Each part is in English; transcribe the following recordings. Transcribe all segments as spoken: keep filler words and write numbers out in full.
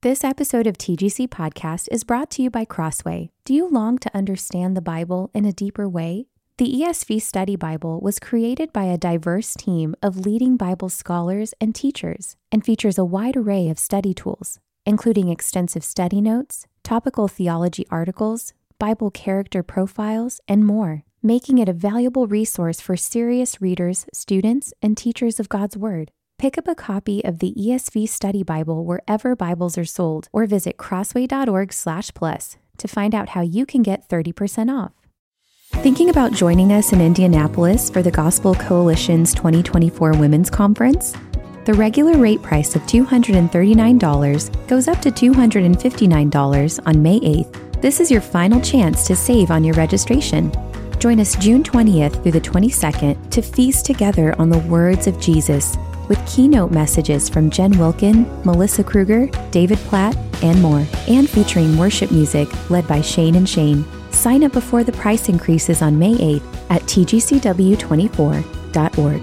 This episode of T G C Podcast is brought to you by Crossway. Do you long to understand the Bible in a deeper way? The E S V Study Bible was created by a diverse team of leading Bible scholars and teachers and features a wide array of study tools, including extensive study notes, topical theology articles, Bible character profiles, and more, making it a valuable resource for serious readers, students, and teachers of God's Word. Pick up a copy of the E S V Study Bible wherever Bibles are sold, or visit crossway.org slash plus to find out how you can get thirty percent off. Thinking about joining us in Indianapolis for the Gospel Coalition's twenty twenty-four Women's Conference? The regular rate price of two hundred thirty-nine dollars goes up to two hundred fifty-nine dollars on May eighth. This is your final chance to save on your registration. Join us June twentieth through the twenty-second to feast together on the words of Jesus, with keynote messages from Jen Wilkin, Melissa Kruger, David Platt, and more, and featuring worship music led by Shane and Shane. Sign up before the price increases on May eighth at t g c w twenty-four dot org.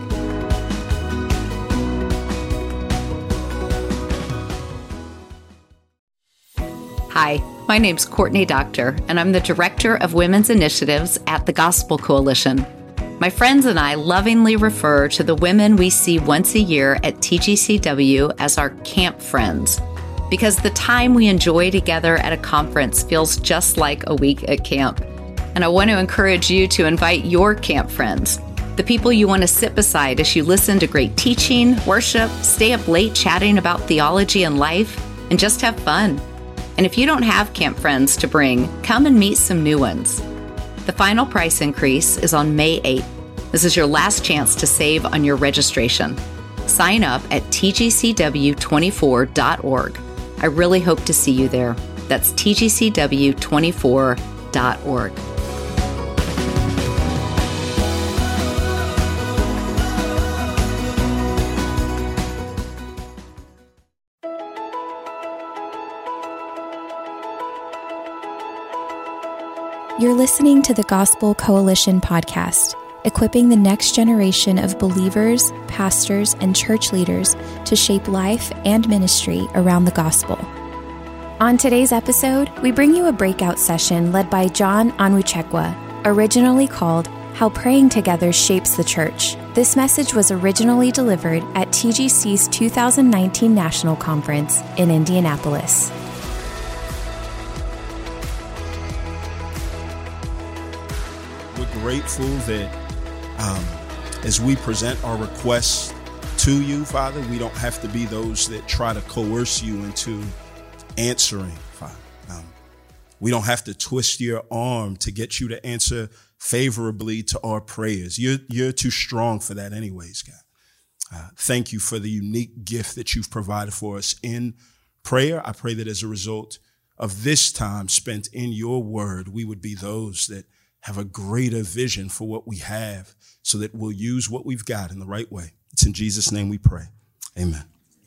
Hi, my name's Courtney Doctor, and I'm the Director of Women's Initiatives at the Gospel Coalition. My friends and I lovingly refer to the women we see once a year at T G C W as our camp friends, because the time we enjoy together at a conference feels just like a week at camp. And I want to encourage you to invite your camp friends, the people you want to sit beside as you listen to great teaching, worship, stay up late chatting about theology and life, and just have fun. And if you don't have camp friends to bring, come and meet some new ones. The final price increase is on May eighth. This is your last chance to save on your registration. Sign up at t g c w twenty-four dot org. I really hope to see you there. That's t g c w twenty-four dot org. You're listening to the Gospel Coalition podcast, equipping the next generation of believers, pastors, and church leaders to shape life and ministry around the gospel. On today's episode, we bring you a breakout session led by John Onwuchekwa, originally called How Praying Together Shapes the Church. This message was originally delivered at T G C's two thousand nineteen National Conference in Indianapolis. Grateful that um, as we present our requests to you, Father, we don't have to be those that try to coerce you into answering, Father. Um, we don't have to twist your arm to get you to answer favorably to our prayers. You're, you're too strong for that anyways, God. Uh, thank you for the unique gift that you've provided for us in prayer. I pray that as a result of this time spent in your word, we would be those that have a greater vision for what we have so that we'll use what we've got in the right way. It's in Jesus' name we pray. Amen.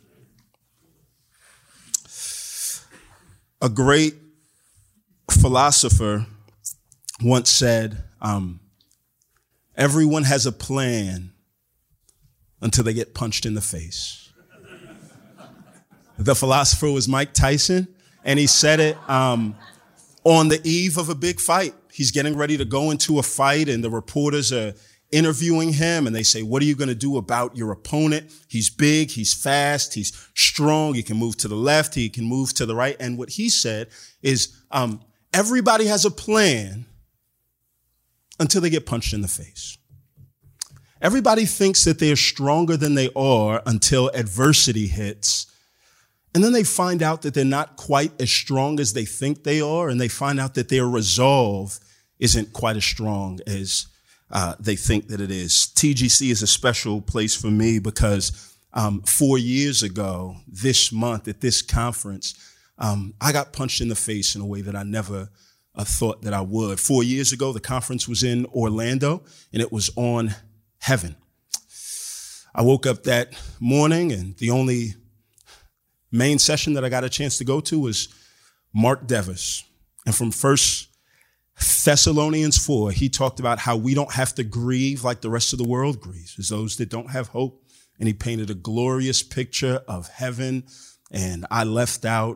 A great philosopher once said, um, everyone has a plan until they get punched in the face. The philosopher was Mike Tyson, and he said it um, on the eve of a big fight. He's getting ready to go into a fight, and the reporters are interviewing him, and they say, what are you going to do about your opponent? He's big, he's fast, he's strong, he can move to the left, he can move to the right. And what he said is, um, everybody has a plan until they get punched in the face. Everybody thinks that they're stronger than they are until adversity hits. And then they find out that they're not quite as strong as they think they are, and they find out that their resolve isn't quite as strong as uh, they think that it is. T G C is a special place for me because um, four years ago, this month at this conference, um, I got punched in the face in a way that I never uh, thought that I would. Four years ago, the conference was in Orlando, and it was on heaven. I woke up that morning, and the only main session that I got a chance to go to was Mark Devis. And from First Thessalonians four, he talked about how we don't have to grieve like the rest of the world grieves, as those that don't have hope. And he painted a glorious picture of heaven. And I left out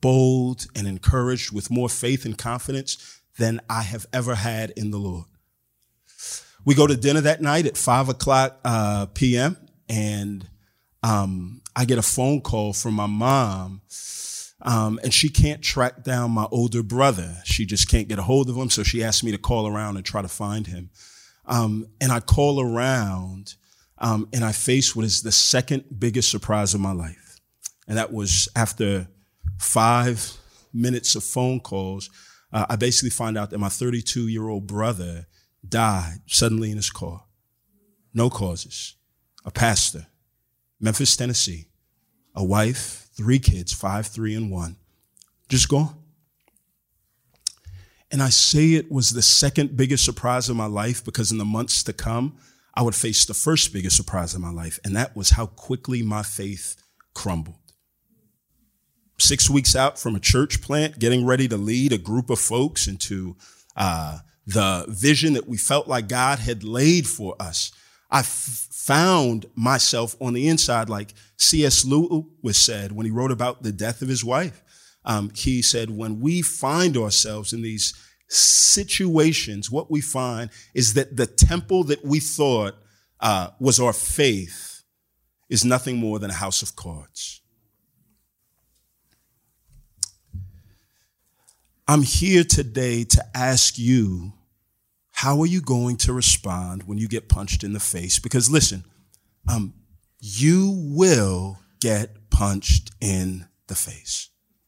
bold and encouraged with more faith and confidence than I have ever had in the Lord. We go to dinner that night at five o'clock uh, p m, and um, I get a phone call from my mom, um, and she can't track down my older brother. She just can't get a hold of him, so she asked me to call around and try to find him. Um, and I call around, um, and I face what is the second biggest surprise of my life. And that was after five minutes of phone calls, uh, I basically find out that my thirty-two-year-old brother died suddenly in his car. No causes. A pastor, Memphis, Tennessee, a wife, three kids, five, three, and one, just gone. And I say it was the second biggest surprise of my life because in the months to come, I would face the first biggest surprise of my life, and that was how quickly my faith crumbled. Six weeks out from a church plant, getting ready to lead a group of folks into uh, the vision that we felt like God had laid for us, I f- found myself on the inside like C S Lewis said when he wrote about the death of his wife. Um, he said, when we find ourselves in these situations, what we find is that the temple that we thought uh, was our faith is nothing more than a house of cards. I'm here today to ask you, how are you going to respond when you get punched in the face? Because listen, um, you will get punched in the face.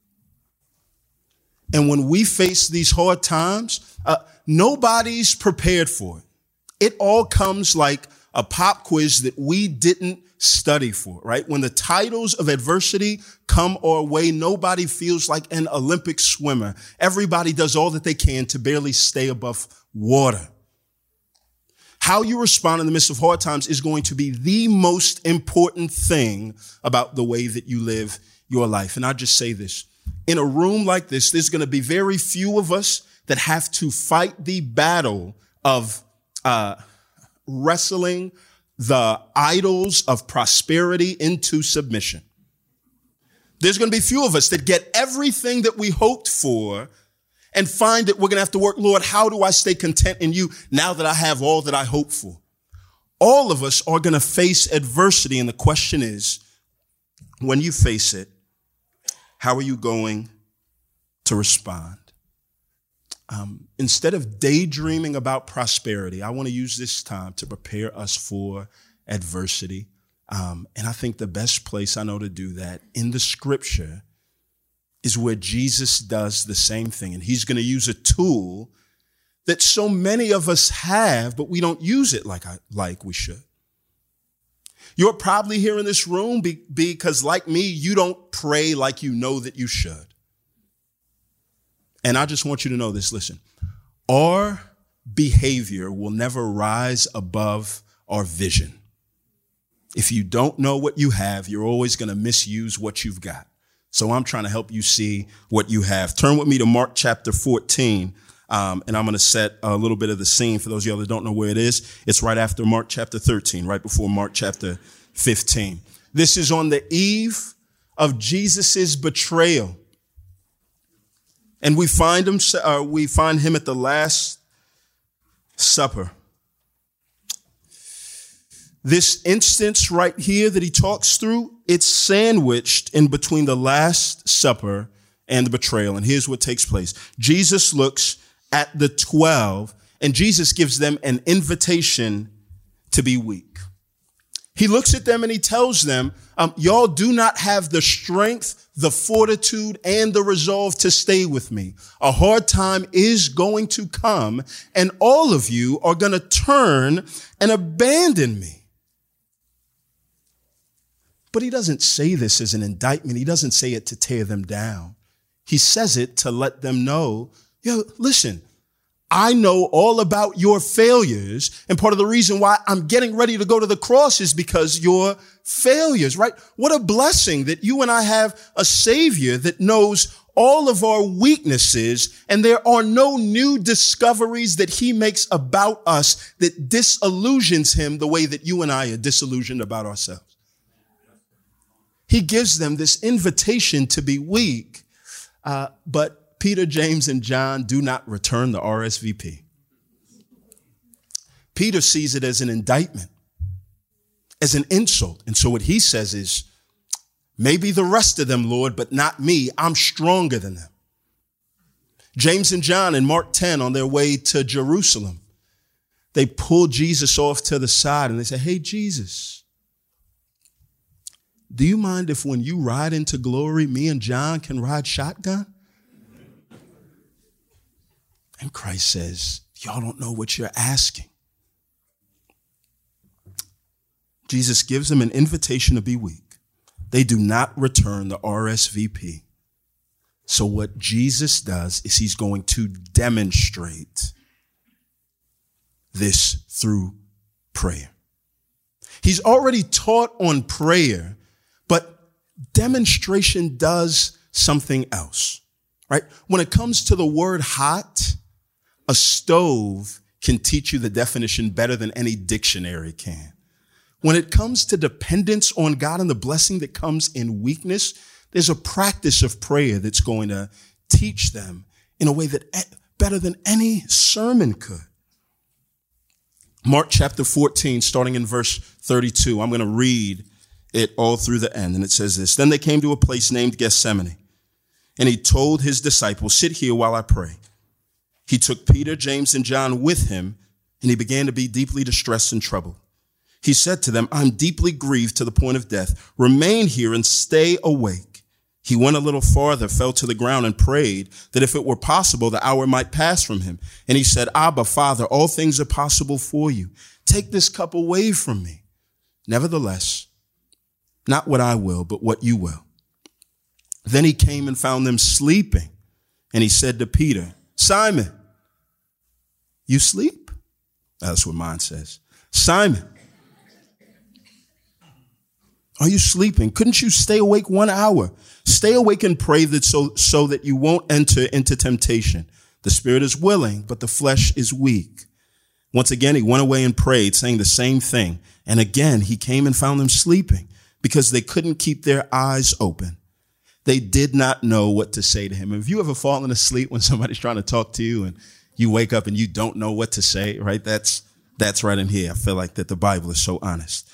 And when we face these hard times, uh, nobody's prepared for it. It all comes like a pop quiz that we didn't study for, right? When the titles of adversity come our way, nobody feels like an Olympic swimmer. Everybody does all that they can to barely stay above water. How you respond in the midst of hard times is going to be the most important thing about the way that you live your life. And I'll just say this. In a room like this, there's going to be very few of us that have to fight the battle of uh, wrestling the idols of prosperity into submission. There's going to be few of us that get everything that we hoped for and find that we're going to have to work, Lord, how do I stay content in you now that I have all that I hope for? All of us are going to face adversity, and the question is, when you face it, how are you going to respond? Um, instead of daydreaming about prosperity, I want to use this time to prepare us for adversity. Um, and I think the best place I know to do that in the scripture is where Jesus does the same thing. And he's going to use a tool that so many of us have, but we don't use it like I, like we should. You're probably here in this room be, because, like me, you don't pray like you know that you should. And I just want you to know this. Listen, our behavior will never rise above our vision. If you don't know what you have, you're always going to misuse what you've got. So I'm trying to help you see what you have. Turn with me to Mark chapter fourteen, um, and I'm going to set a little bit of the scene for those of y'all that don't know where it is. It's right after Mark chapter thirteen, right before Mark chapter fifteen. This is on the eve of Jesus's betrayal. And we find him, uh, we find him at the Last Supper. This instance right here that he talks through, it's sandwiched in between the Last Supper and the betrayal. And here's what takes place. Jesus looks at the twelve, and Jesus gives them an invitation to be weak. He looks at them and he tells them, um, y'all do not have the strength, the fortitude, and the resolve to stay with me. A hard time is going to come, and all of you are going to turn and abandon me. But he doesn't say this as an indictment. He doesn't say it to tear them down. He says it to let them know, yo, listen, I know all about your failures. And part of the reason why I'm getting ready to go to the cross is because your failures, right? What a blessing that you and I have a Savior that knows all of our weaknesses, and there are no new discoveries that he makes about us that disillusions him the way that you and I are disillusioned about ourselves. He gives them this invitation to be weak. Uh, but Peter, James, and John do not return the R S V P. Peter sees it as an indictment, as an insult. And so what he says is, maybe the rest of them, Lord, but not me. I'm stronger than them. James and John in Mark ten on their way to Jerusalem, they pull Jesus off to the side and they say, hey, Jesus, do you mind if when you ride into glory, me and John can ride shotgun? And Christ says, y'all don't know what you're asking. Jesus gives them an invitation to be weak. They do not return the R S V P. So what Jesus does is he's going to demonstrate this through prayer. He's already taught on prayer, but demonstration does something else, right? When it comes to the word hot, a stove can teach you the definition better than any dictionary can. When it comes to dependence on God and the blessing that comes in weakness, there's a practice of prayer that's going to teach them in a way that better than any sermon could. Mark chapter fourteen, starting in verse thirty-two. I'm going to read it all through the end. And it says this: Then they came to a place named Gethsemane, and he told his disciples, sit here while I pray. He took Peter, James, and John with him, and he began to be deeply distressed and troubled. He said to them, I'm deeply grieved to the point of death. Remain here and stay awake. He went a little farther, fell to the ground, and prayed that if it were possible, the hour might pass from him. And he said, Abba, Father, all things are possible for you. Take this cup away from me. Nevertheless, not what I will, but what you will. Then he came and found them sleeping. And he said to Peter, Simon, you sleep? That's what mine says. Simon, are you sleeping? Couldn't you stay awake one hour? Stay awake and pray that so, so that you won't enter into temptation. The spirit is willing, but the flesh is weak. Once again, he went away and prayed, saying the same thing. And again, he came and found them sleeping because they couldn't keep their eyes open. They did not know what to say to him. Have you ever fallen asleep when somebody's trying to talk to you and you wake up and you don't know what to say, right? That's, that's right in here. I feel like that the Bible is so honest.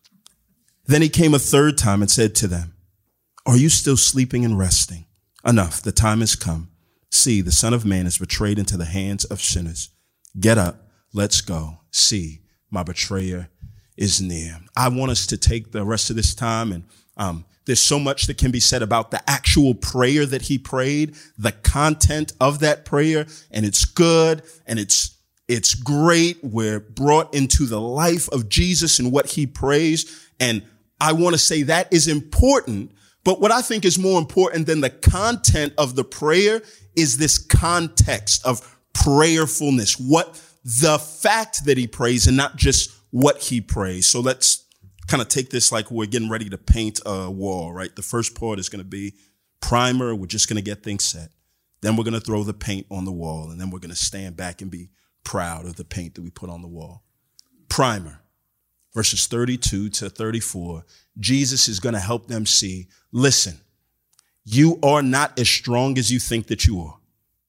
Then he came a third time and said to them, are you still sleeping and resting? Enough, the time has come. See, the Son of Man is betrayed into the hands of sinners. Get up, let's go. See, my betrayer is near. I want us to take the rest of this time, and um, there's so much that can be said about the actual prayer that he prayed, the content of that prayer, and it's good, and it's it's great. We're brought into the life of Jesus and what he prays, and I want to say that is important. But what I think is more important than the content of the prayer is this context of prayerfulness, what the fact that he prays and not just what he prays. So let's kind of take this like we're getting ready to paint a wall, right? The first part is going to be primer. We're just going to get things set. Then we're going to throw the paint on the wall, and then we're going to stand back and be proud of the paint that we put on the wall. Primer. Verses thirty-two to thirty-four, Jesus is going to help them see, listen, you are not as strong as you think that you are.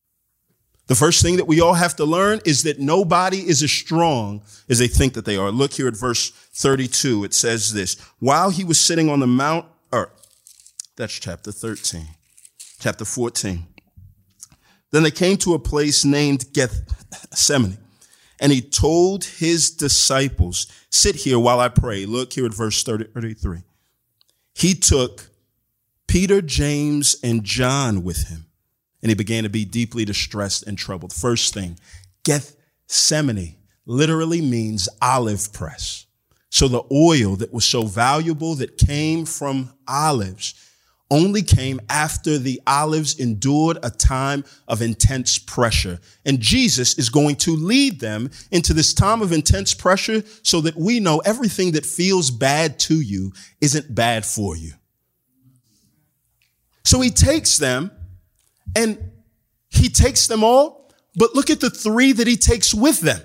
The first thing that we all have to learn is that nobody is as strong as they think that they are. Look here at verse thirty-two. It says this: while he was sitting on the mount, or that's chapter thirteen, chapter fourteen. Then they came to a place named Gethsemane. And he told his disciples, sit here while I pray. Look here at verse thirty-three. He took Peter, James, and John with him, and he began to be deeply distressed and troubled. First thing, Gethsemane literally means olive press. So the oil that was so valuable that came from olives only came after the olives endured a time of intense pressure. And Jesus is going to lead them into this time of intense pressure so that we know everything that feels bad to you isn't bad for you. So he takes them and he takes them all, but look at the three that he takes with them.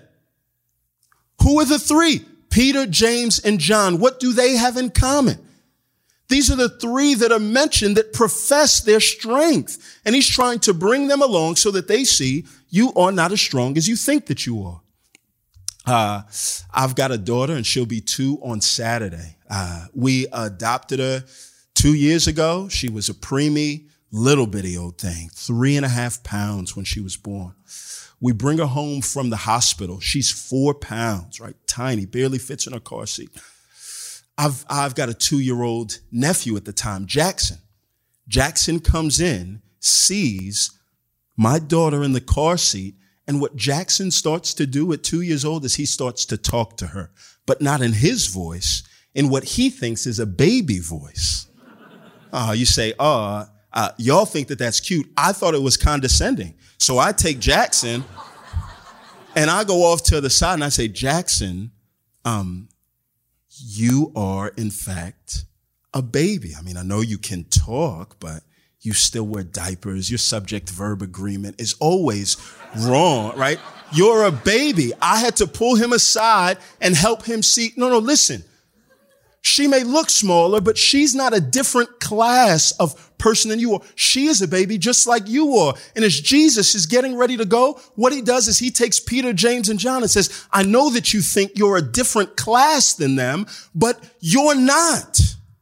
Who are the three? Peter, James, and John. What do they have in common? These are the three that are mentioned that profess their strength. And he's trying to bring them along so that they see you are not as strong as you think that you are. Uh, I've got a daughter and she'll be two on Saturday. Uh, we adopted her two years ago. She was a preemie, little bitty old thing, three and a half pounds when she was born. We bring her home from the hospital. She's four pounds, right? Tiny, barely fits in her car seat. I've, I've got a two-year-old nephew at the time, Jackson. Jackson comes in, sees my daughter in the car seat, and what Jackson starts to do at two years old is he starts to talk to her, but not in his voice, in what he thinks is a baby voice. Uh, you say, oh, uh, y'all think that that's cute. I thought it was condescending. So I take Jackson and I go off to the side and I say, Jackson, um, you are in fact a baby. I mean, I know you can talk, but you still wear diapers. Your subject-verb agreement is always wrong, right? You're a baby. I had to pull him aside and help him see, no, no, listen. She may look smaller, but she's not a different class of person than you are. She is a baby just like you are. And as Jesus is getting ready to go, what he does is he takes Peter, James, and John and says, I know that you think you're a different class than them, but you're not.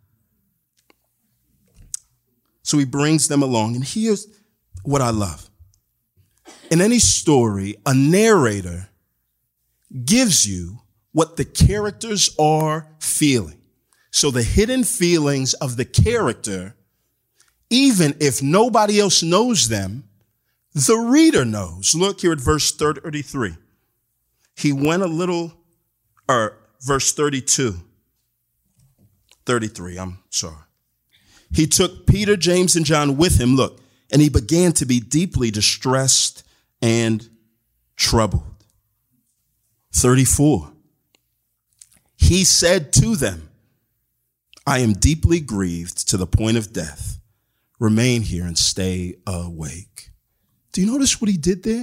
So he brings them along. And here's what I love. In any story, a narrator gives you what the characters are feeling. So the hidden feelings of the character, even if nobody else knows them, the reader knows. Look here at verse thirty-three. He went a little, or verse thirty-two. thirty-three, I'm sorry. He took Peter, James, and John with him, look, and he began to be deeply distressed and troubled. thirty-four. He said to them, I am deeply grieved to the point of death. Remain here and stay awake. Do you notice what he did there?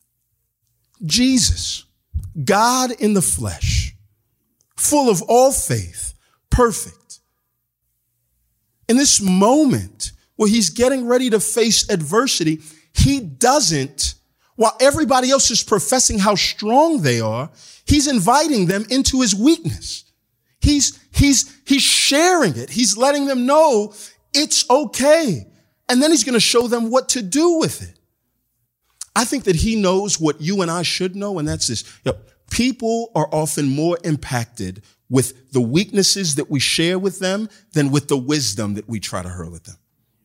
Jesus, God in the flesh, full of all faith, perfect. In this moment where he's getting ready to face adversity, he doesn't, while everybody else is professing how strong they are, he's inviting them into his weakness. He's, he's, he's sharing it. He's letting them know it's okay. And then he's going to show them what to do with it. I think that he knows what you and I should know, and that's this. You know, people are often more impacted with the weaknesses that we share with them than with the wisdom that we try to hurl at them.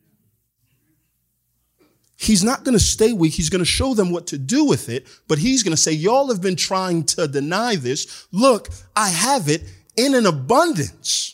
He's not going to stay weak. He's going to show them what to do with it, but he's going to say, y'all have been trying to deny this. Look, I have it in an abundance.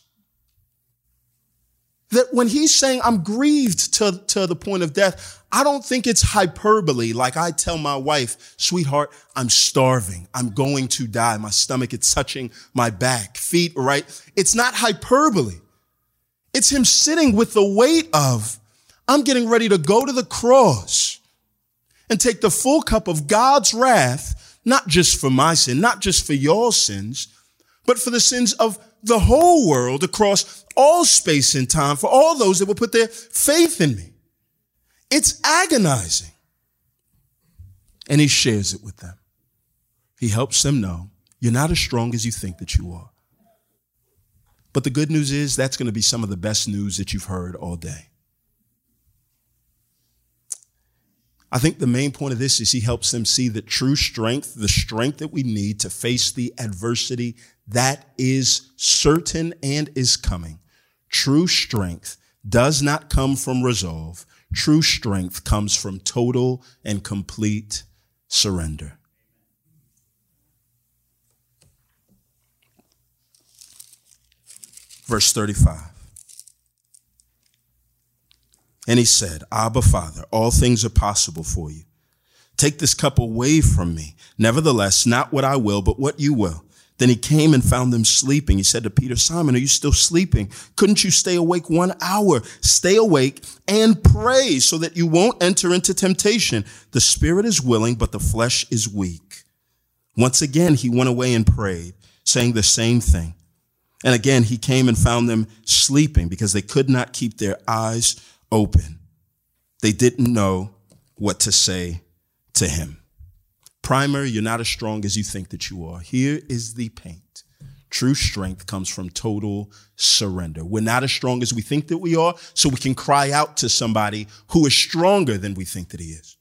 That when he's saying I'm grieved to, to the point of death, I don't think it's hyperbole. Like I tell my wife, sweetheart, I'm starving. I'm going to die. My stomach is touching my back, feet, right? It's not hyperbole. It's him sitting with the weight of, I'm getting ready to go to the cross and take the full cup of God's wrath, not just for my sin, not just for your sins, but for the sins of the whole world across all space and time, for all those that will put their faith in me. It's agonizing. And he shares it with them. He helps them know you're not as strong as you think that you are. But the good news is that's going to be some of the best news that you've heard all day. I think the main point of this is he helps them see that true strength, the strength that we need to face the adversity that is certain and is coming. True strength does not come from resolve. True strength comes from total and complete surrender. Verse thirty-five. And he said, Abba, Father, all things are possible for you. Take this cup away from me. Nevertheless, not what I will, but what you will. Then he came and found them sleeping. He said to Peter, Simon, are you still sleeping? Couldn't you stay awake one hour? Stay awake and pray so that you won't enter into temptation. The spirit is willing, but the flesh is weak. Once again, he went away and prayed, saying the same thing. And again, he came and found them sleeping because they could not keep their eyes open. They didn't know what to say to him. Primer, you're not as strong as you think that you are. Here is the paint. True strength comes from total surrender. We're not as strong as we think that we are, so we can cry out to somebody who is stronger than we think that he is.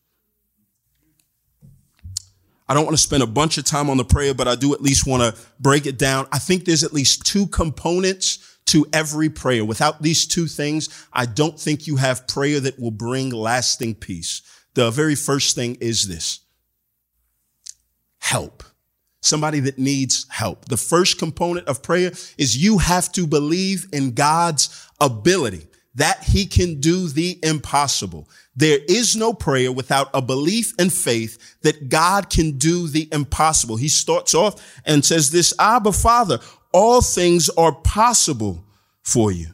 I don't want to spend a bunch of time on the prayer, but I do at least want to break it down. I think there's at least two components to every prayer. Without these two things, I don't think you have prayer that will bring lasting peace. The very first thing is this: help. Somebody that needs help. The first component of prayer is you have to believe in God's ability, that he can do the impossible. There is no prayer without a belief and faith that God can do the impossible. He starts off and says this: Abba, Father, all things are possible for you.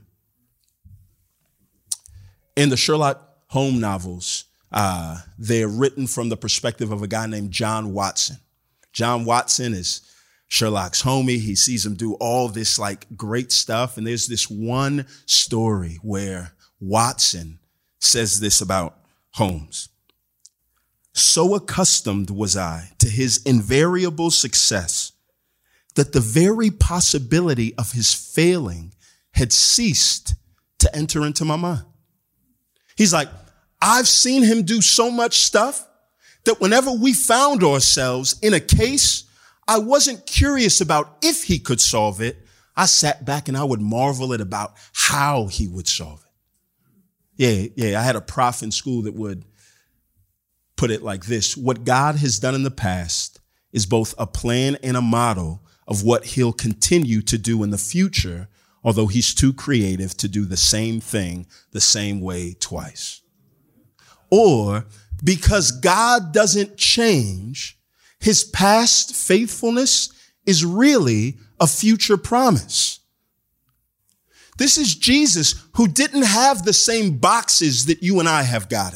In the Sherlock Holmes novels, uh, they're written from the perspective of a guy named John Watson. John Watson is Sherlock's homie. He sees him do all this like great stuff. And there's this one story where Watson says this about Holmes: so accustomed was I to his invariable success that the very possibility of his failing had ceased to enter into my mind. He's like, I've seen him do so much stuff that whenever we found ourselves in a case, I wasn't curious about if he could solve it. I sat back and I would marvel at about how he would solve it. Yeah, yeah, I had a prof in school that would put it like this: what God has done in the past is both a plan and a model of what he'll continue to do in the future, although he's too creative to do the same thing the same way twice. Or because God doesn't change, his past faithfulness is really a future promise. This is Jesus, who didn't have the same boxes that you and I have gotten.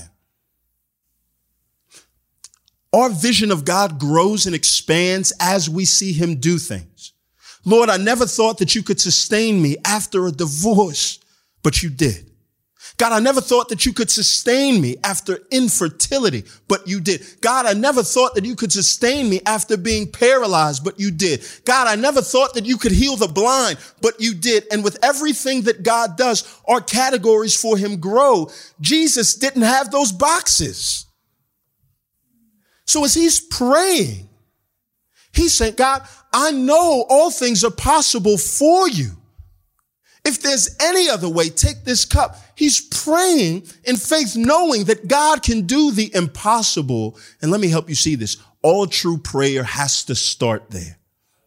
Our vision of God grows and expands as we see him do things. Lord, I never thought that you could sustain me after a divorce, but you did. God, I never thought that you could sustain me after infertility, but you did. God, I never thought that you could sustain me after being paralyzed, but you did. God, I never thought that you could heal the blind, but you did. And with everything that God does, our categories for him grow. Jesus didn't have those boxes. So as he's praying, he's saying, God, I know all things are possible for you. If there's any other way, take this cup. He's praying in faith, knowing that God can do the impossible. And let me help you see this. All true prayer has to start there.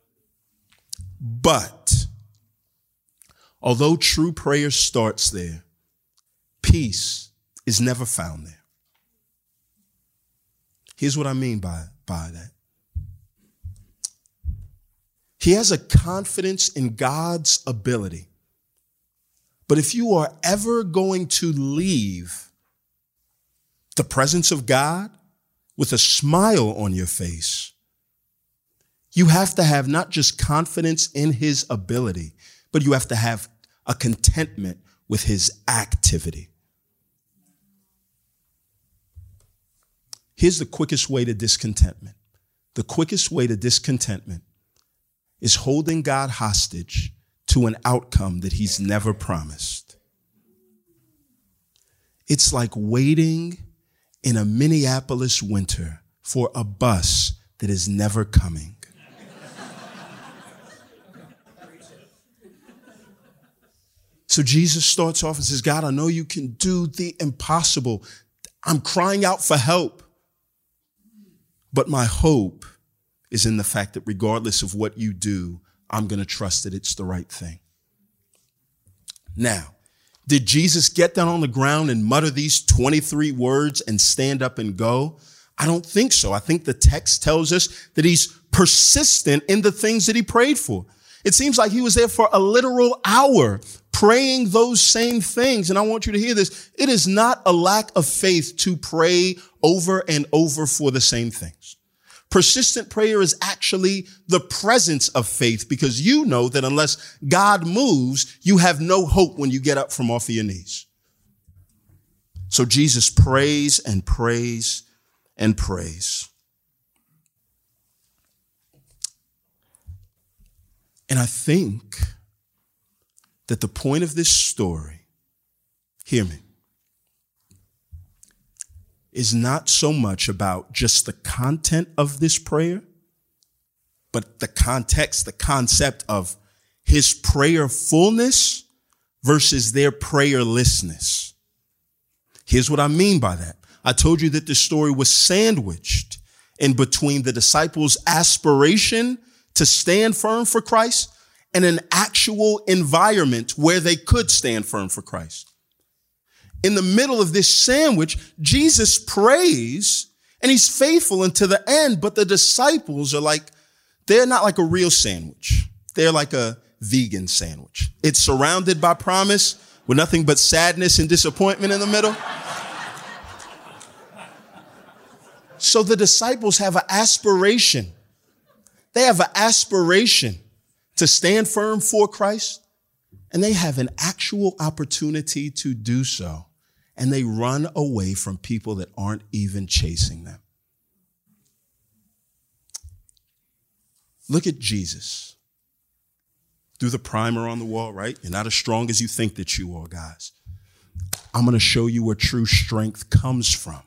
But although true prayer starts there, peace is never found there. Here's what I mean by, by that. He has a confidence in God's ability. But if you are ever going to leave the presence of God with a smile on your face, you have to have not just confidence in his ability, but you have to have a contentment with his activity. Here's the quickest way to discontentment. The quickest way to discontentment is holding God hostage to an outcome that he's never promised. It's like waiting in a Minneapolis winter for a bus that is never coming. So Jesus starts off and says, God, I know you can do the impossible. I'm crying out for help. But my hope is in the fact that regardless of what you do, I'm going to trust that it's the right thing. Now, did Jesus get down on the ground and mutter these twenty-three words and stand up and go? I don't think so. I think the text tells us that he's persistent in the things that he prayed for. It seems like he was there for a literal hour praying those same things. And I want you to hear this. It is not a lack of faith to pray over and over for the same things. Persistent prayer is actually the presence of faith, because you know that unless God moves, you have no hope when you get up from off of your knees. So Jesus prays and prays and prays. And I think that the point of this story, hear me, is not so much about just the content of this prayer, but the context, the concept of his prayerfulness versus their prayerlessness. Here's what I mean by that. I told you that this story was sandwiched in between the disciples' aspiration to stand firm for Christ and an actual environment where they could stand firm for Christ. In the middle of this sandwich, Jesus prays and he's faithful until the end, but the disciples are like, they're not like a real sandwich. They're like a vegan sandwich. It's surrounded by promise with nothing but sadness and disappointment in the middle. So the disciples have an aspiration. They have an aspiration to stand firm for Christ, and they have an actual opportunity to do so. And they run away from people that aren't even chasing them. Look at Jesus. Do the primer on the wall, right? You're not as strong as you think that you are, guys. I'm going to show you where true strength comes from.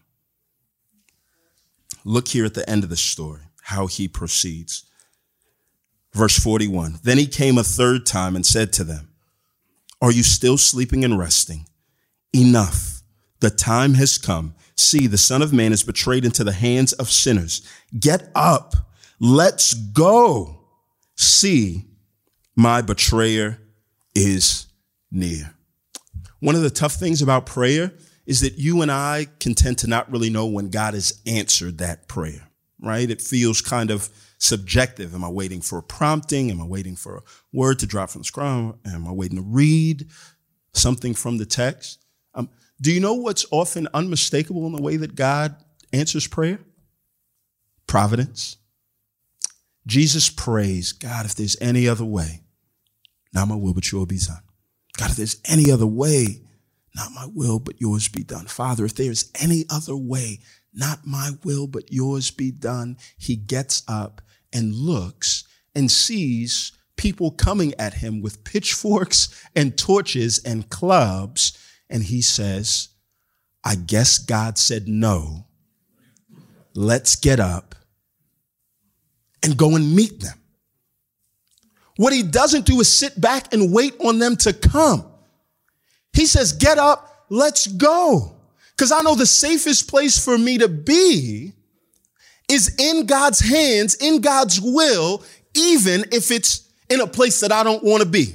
Look here at the end of the story, how he proceeds. Verse forty-one, then he came a third time and said to them, are you still sleeping and resting? Enough. The time has come. See, the Son of Man is betrayed into the hands of sinners. Get up. Let's go. See, my betrayer is near. One of the tough things about prayer is that you and I can tend to not really know when God has answered that prayer, right? It feels kind of subjective. Am I waiting for a prompting? Am I waiting for a word to drop from the screen? Am I waiting to read something from the text? Um, do you know what's often unmistakable in the way that God answers prayer? Providence. Jesus prays, God, if there's any other way, not my will, but yours be done. God, if there's any other way, not my will, but yours be done. Father, if there's any other way, not my will, but yours be done. He gets up and looks and sees people coming at him with pitchforks and torches and clubs. And he says, I guess God said no. Let's get up and go and meet them. What he doesn't do is sit back and wait on them to come. He says, get up, let's go. Because I know the safest place for me to be is in God's hands, in God's will, even if it's in a place that I don't want to be.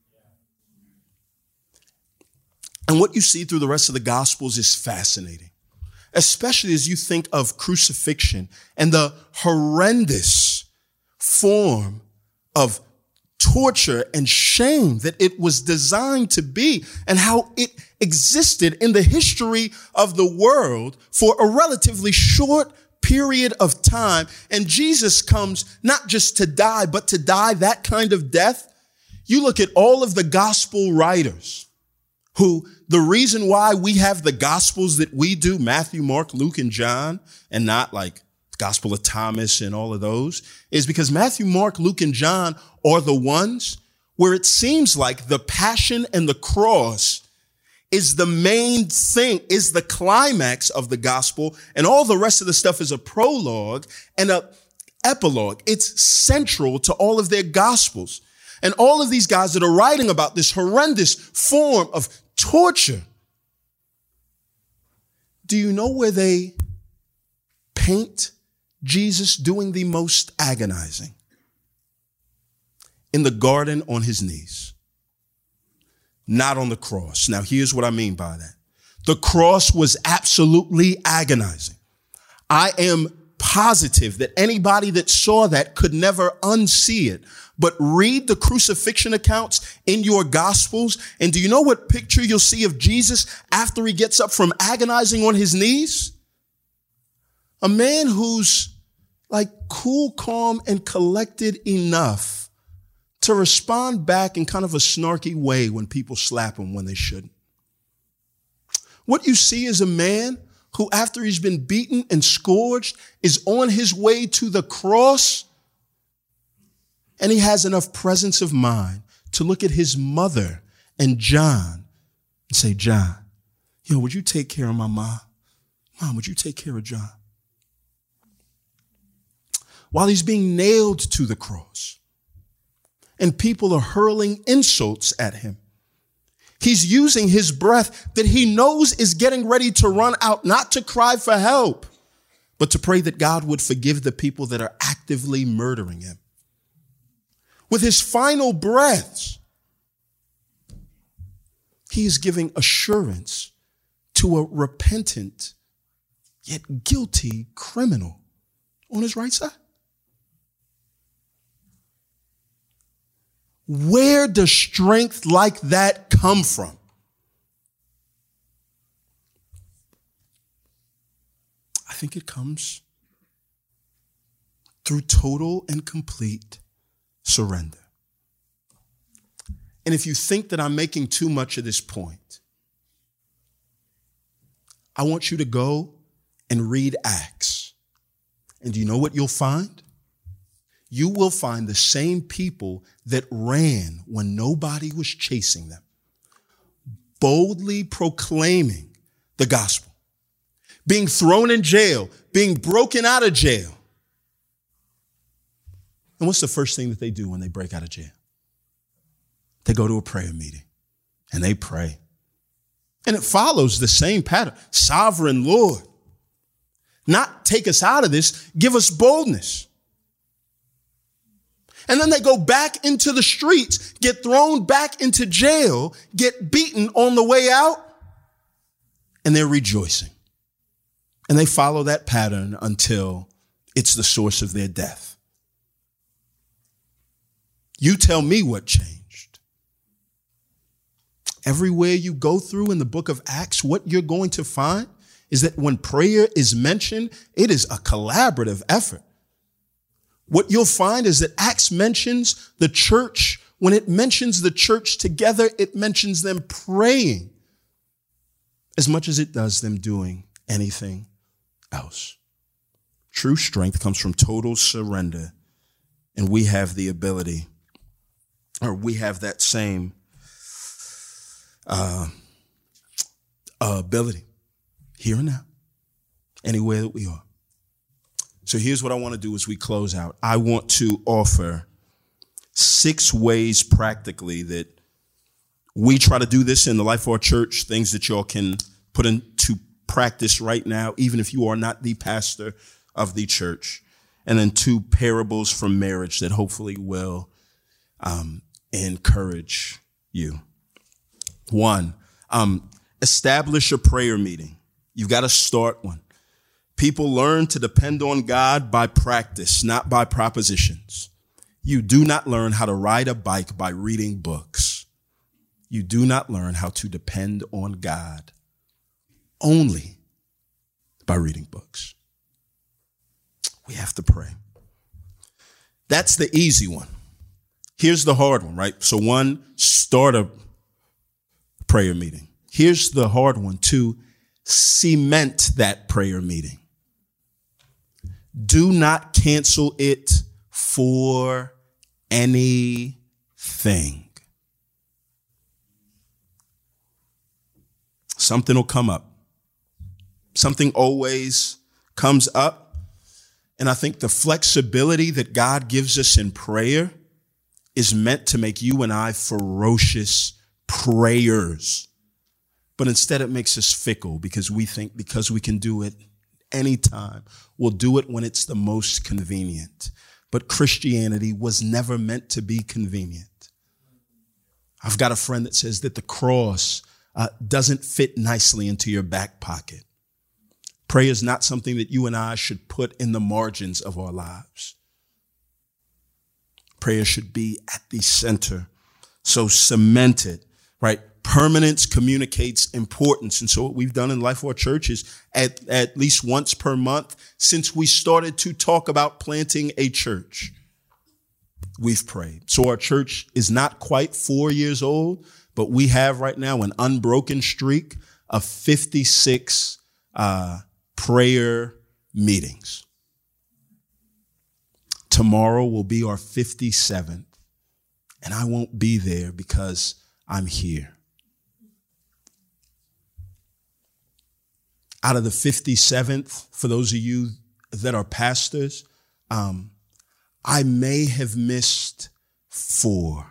And what you see through the rest of the Gospels is fascinating, especially as you think of crucifixion and the horrendous form of torture and shame that it was designed to be, and how it existed in the history of the world for a relatively short period of time. And Jesus comes not just to die, but to die that kind of death. You look at all of the gospel writers who, the reason why we have the gospels that we do, Matthew, Mark, Luke, and John, and not like Gospel of Thomas and all of those, is because Matthew, Mark, Luke, and John are the ones where it seems like the passion and the cross is the main thing, is the climax of the gospel, and all the rest of the stuff is a prologue and a epilogue. It's central to all of their gospels. And all of these guys that are writing about this horrendous form of torture, do you know where they paint Jesus doing the most agonizing? In the garden on his knees, not on the cross. Now, here's what I mean by that. The cross was absolutely agonizing. I am positive that anybody that saw that could never unsee it. But read the crucifixion accounts in your gospels, and do you know what picture you'll see of Jesus after he gets up from agonizing on his knees? A man who's like cool, calm, and collected enough to respond back in kind of a snarky way when people slap him when they shouldn't. What you see is a man who, after he's been beaten and scourged, is on his way to the cross, and he has enough presence of mind to look at his mother and John and say, John, yo, would you take care of my mom? Mom, would you take care of John? While he's being nailed to the cross and people are hurling insults at him, he's using his breath that he knows is getting ready to run out, not to cry for help, but to pray that God would forgive the people that are actively murdering him. With his final breaths, he is giving assurance to a repentant yet guilty criminal on his right side. Where does strength like that come from? I think it comes through total and complete surrender. And if you think that I'm making too much of this point, I want you to go and read Acts. And do you know what you'll find? You will find the same people that ran when nobody was chasing them, boldly proclaiming the gospel, being thrown in jail, being broken out of jail. And what's the first thing that they do when they break out of jail? They go to a prayer meeting and they pray. And it follows the same pattern. Sovereign Lord, not take us out of this, give us boldness. And then they go back into the streets, get thrown back into jail, get beaten on the way out, and they're rejoicing. And they follow that pattern until it's the source of their death. You tell me what changed. Everywhere you go through in the book of Acts, what you're going to find is that when prayer is mentioned, it is a collaborative effort. What you'll find is that Acts mentions the church. When it mentions the church together, it mentions them praying as much as it does them doing anything else. True strength comes from total surrender, and we have the ability, or we have that same uh, uh, ability here and now, anywhere that we are. So here's what I want to do as we close out. I want to offer six ways practically that we try to do this in the life of our church, things that y'all can put into practice right now, even if you are not the pastor of the church. And then two parables from marriage that hopefully will um, encourage you. One, um, establish a prayer meeting. You've got to start one. People learn to depend on God by practice, not by propositions. You do not learn how to ride a bike by reading books. You do not learn how to depend on God only by reading books. We have to pray. That's the easy one. Here's the hard one, right? So one, start a prayer meeting. Here's the hard one, two, cement that prayer meeting. Do not cancel it for anything. Something will come up. Something always comes up. And I think the flexibility that God gives us in prayer is meant to make you and I ferocious prayers. But instead it makes us fickle because we think because we can do it anytime, we'll do it when it's the most convenient. But Christianity was never meant to be convenient. I've got a friend that says that the cross uh, doesn't fit nicely into your back pocket. Prayer is not something that you and I should put in the margins of our lives. Prayer should be at the center. So cement it, right? Permanence communicates importance. And so what we've done in Life of Our Church is at, at least once per month since we started to talk about planting a church, we've prayed. So our church is not quite four years old, but we have right now an unbroken streak of fifty-six uh, prayer meetings. Tomorrow will be our fifty-seventh, and I won't be there because I'm here. Out of the fifty-seventh, for those of you that are pastors, um, I may have missed four.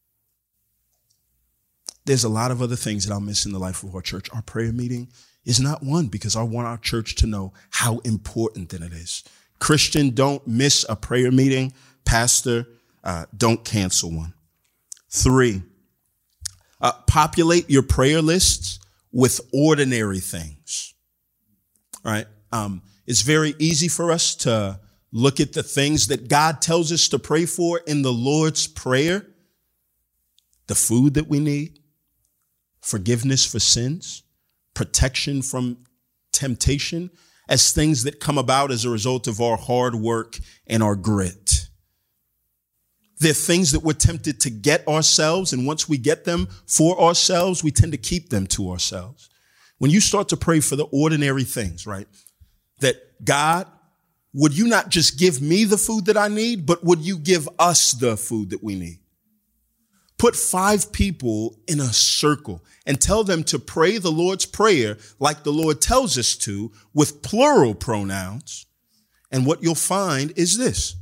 There's a lot of other things that I'll miss in the life of our church. Our prayer meeting is not one because I want our church to know how important that it is. Christian, don't miss a prayer meeting. Pastor, uh, don't cancel one. Three, uh, populate your prayer lists with ordinary things. Right? Um, it's very easy for us to look at the things that God tells us to pray for in the Lord's Prayer. The food that we need, forgiveness for sins, protection from temptation, as things that come about as a result of our hard work and our grit. They're things that we're tempted to get ourselves, and once we get them for ourselves, we tend to keep them to ourselves. When you start to pray for the ordinary things, right? That God, would you not just give me the food that I need, but would you give us the food that we need? Put five people in a circle and tell them to pray the Lord's Prayer like the Lord tells us to with plural pronouns. And what you'll find is this.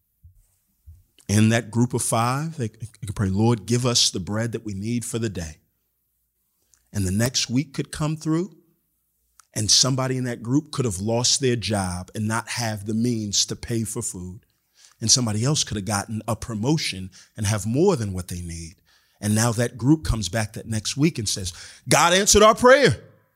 In that group of five, they can pray, Lord, give us the bread that we need for the day. And the next week could come through and somebody in that group could have lost their job and not have the means to pay for food. And somebody else could have gotten a promotion and have more than what they need. And now that group comes back that next week and says, God answered our prayer.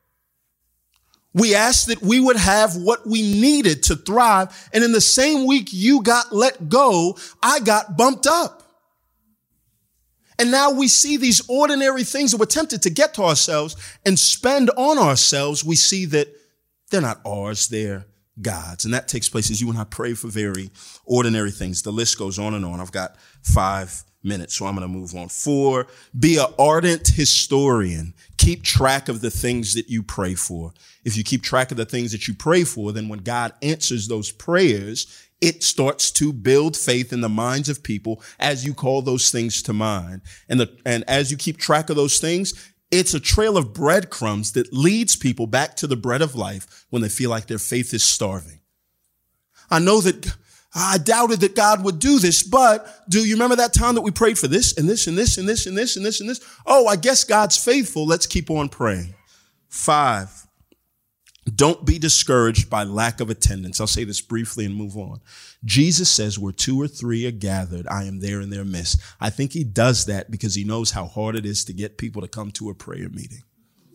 We asked that we would have what we needed to thrive. And in the same week you got let go, I got bumped up. And now we see these ordinary things that we're tempted to get to ourselves and spend on ourselves. We see that they're not ours, they're God's. And that takes place as you and I pray for very ordinary things. The list goes on and on. I've got five minutes, so I'm going to move on. Four, be an ardent historian. Keep track of the things that you pray for. If you keep track of the things that you pray for, then when God answers those prayers, it starts to build faith in the minds of people as you call those things to mind. And the, and as you keep track of those things, it's a trail of breadcrumbs that leads people back to the bread of life when they feel like their faith is starving. I know that I doubted that God would do this, but do you remember that time that we prayed for this and this and this and this and this and this and this? Oh, I guess God's faithful. Let's keep on praying. Five, don't be discouraged by lack of attendance. I'll say this briefly and move on. Jesus says where two or three are gathered, I am there in their midst. I think he does that because he knows how hard it is to get people to come to a prayer meeting.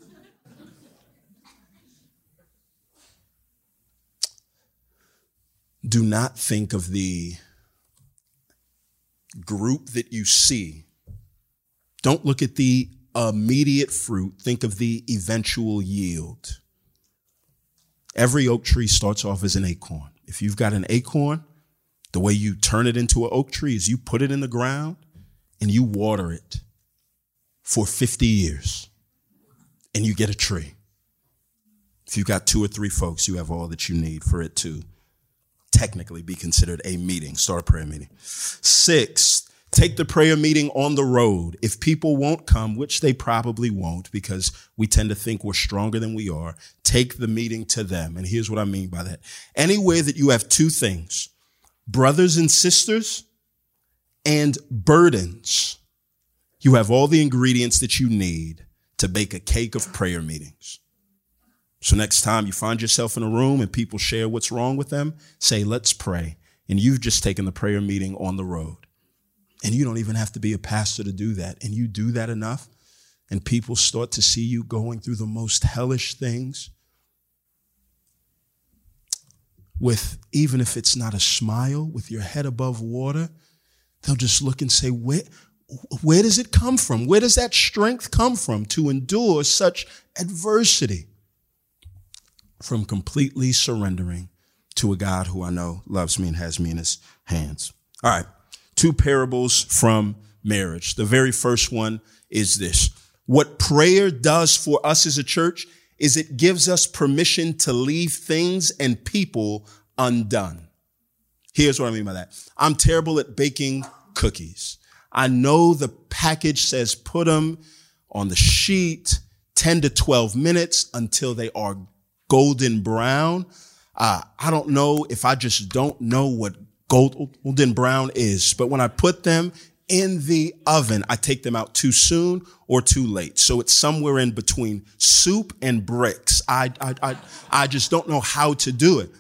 Do not think of the group that you see. Don't look at the immediate fruit. Think of the eventual yield. Every oak tree starts off as an acorn. If you've got an acorn, the way you turn it into an oak tree is you put it in the ground and you water it for fifty years and you get a tree. If you've got two or three folks, you have all that you need for it to technically be considered a meeting, start a prayer meeting. Six, take the prayer meeting on the road. If people won't come, which they probably won't because we tend to think we're stronger than we are, take the meeting to them. And here's what I mean by that. Anywhere that you have two things, brothers and sisters and burdens, you have all the ingredients that you need to bake a cake of prayer meetings. So next time you find yourself in a room and people share what's wrong with them, say, let's pray. And you've just taken the prayer meeting on the road. And you don't even have to be a pastor to do that. And you do that enough, and people start to see you going through the most hellish things with, even if it's not a smile, with your head above water, they'll just look and say, where, where does it come from? Where does that strength come from to endure such adversity? From completely surrendering to a God who I know loves me and has me in his hands. All right, two parables from marriage. The very first one is this. What prayer does for us as a church is it gives us permission to leave things and people undone. Here's what I mean by that. I'm terrible at baking cookies. I know the package says put them on the sheet ten to twelve minutes until they are golden brown. Uh, I don't know if I just don't know what golden brown is, but when I put them in the oven, I take them out too soon or too late. So it's somewhere in between soup and bricks. I, I, I, I just don't know how to do it.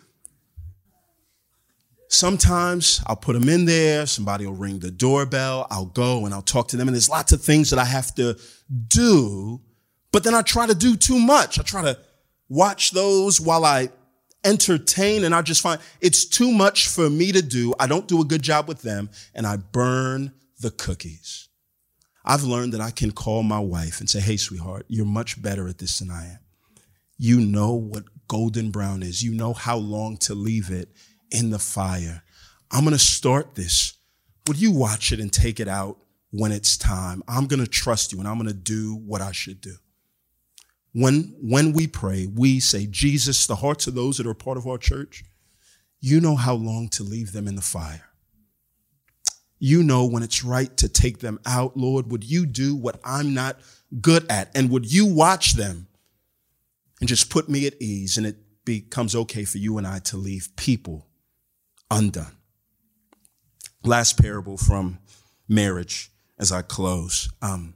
Sometimes I'll put them in there. Somebody will ring the doorbell. I'll go and I'll talk to them. And there's lots of things that I have to do, but then I try to do too much. I try to watch those while I entertain, and I just find it's too much for me to do. I don't do a good job with them, and I burn the cookies. I've learned that I can call my wife and say, hey, sweetheart, you're much better at this than I am. You know what golden brown is. You know how long to leave it in the fire. I'm going to start this. Would you watch it and take it out when it's time? I'm going to trust you, and I'm going to do what I should do. When, when we pray, we say, Jesus, the hearts of those that are part of our church, you know how long to leave them in the fire. You know when it's right to take them out, Lord. Would you do what I'm not good at? And would you watch them and just put me at ease, and it becomes okay for you and I to leave people undone. Last parable from marriage as I close. Um,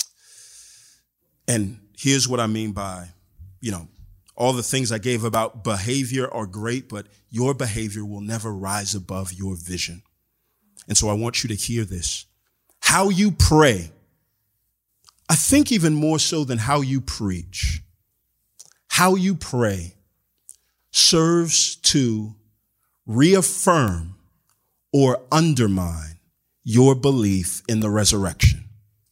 and here's what I mean by, you know, all the things I gave about behavior are great, but your behavior will never rise above your vision. And so I want you to hear this. How you pray, I think even more so than how you preach, how you pray serves to reaffirm or undermine your belief in the resurrection.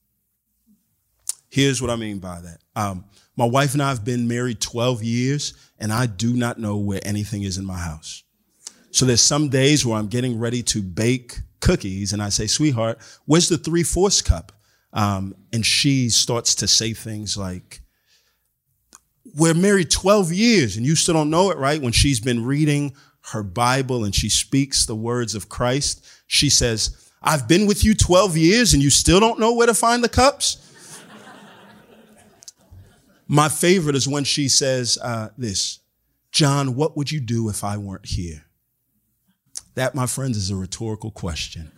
Here's what I mean by that. Um, my wife and I have been married twelve years, and I do not know where anything is in my house. So there's some days where I'm getting ready to bake cookies, and I say, sweetheart, where's the three-fourths cup? Um, and she starts to say things like, we're married twelve years, and you still don't know it, right? When she's been reading her Bible and she speaks the words of Christ, she says, I've been with you twelve years, and you still don't know where to find the cups? My favorite is when she says uh, this, John, what would you do if I weren't here? That, my friends, is a rhetorical question.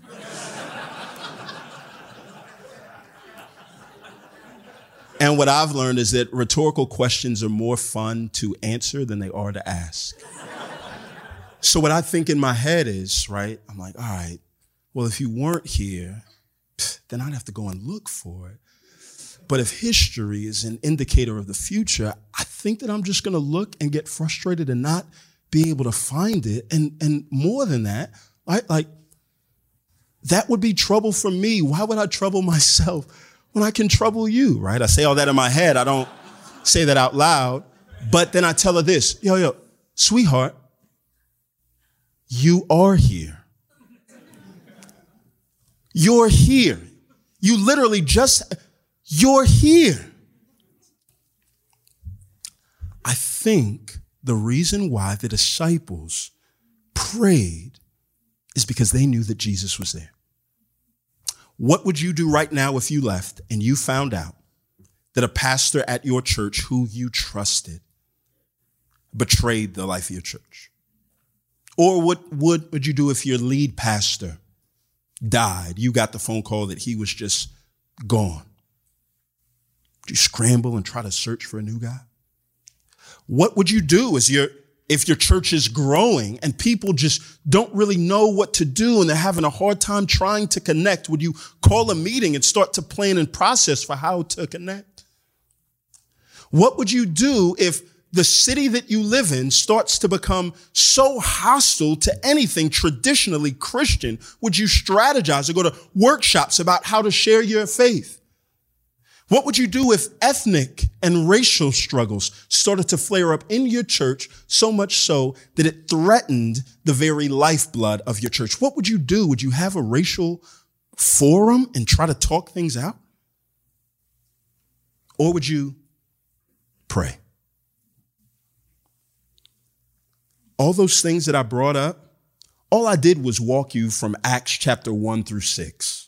And what I've learned is that rhetorical questions are more fun to answer than they are to ask. So what I think in my head is, right, I'm like, all right, well, if you weren't here, then I'd have to go and look for it. But if history is an indicator of the future, I think that I'm just going to look and get frustrated and not be able to find it. And, and more than that, right, like, that would be trouble for me. Why would I trouble myself when I can trouble you, right? I say all that in my head. I don't say that out loud. But then I tell her this, yo, yo, sweetheart, you are here. You're here. You literally just, you're here. I think the reason why the disciples prayed is because they knew that Jesus was there. What would you do right now if you left and you found out that a pastor at your church who you trusted betrayed the life of your church? Or what would, would you do if your lead pastor died? You got the phone call that he was just gone. Would you scramble and try to search for a new guy? What would you do as your if your church is growing and people just don't really know what to do and they're having a hard time trying to connect? Would you call a meeting and start to plan and process for how to connect? What would you do if the city that you live in starts to become so hostile to anything traditionally Christian, would you strategize or go to workshops about how to share your faith? What would you do if ethnic and racial struggles started to flare up in your church, so much so that it threatened the very lifeblood of your church? What would you do? Would you have a racial forum and try to talk things out? Or would you pray? All those things that I brought up, all I did was walk you from Acts chapter one through six.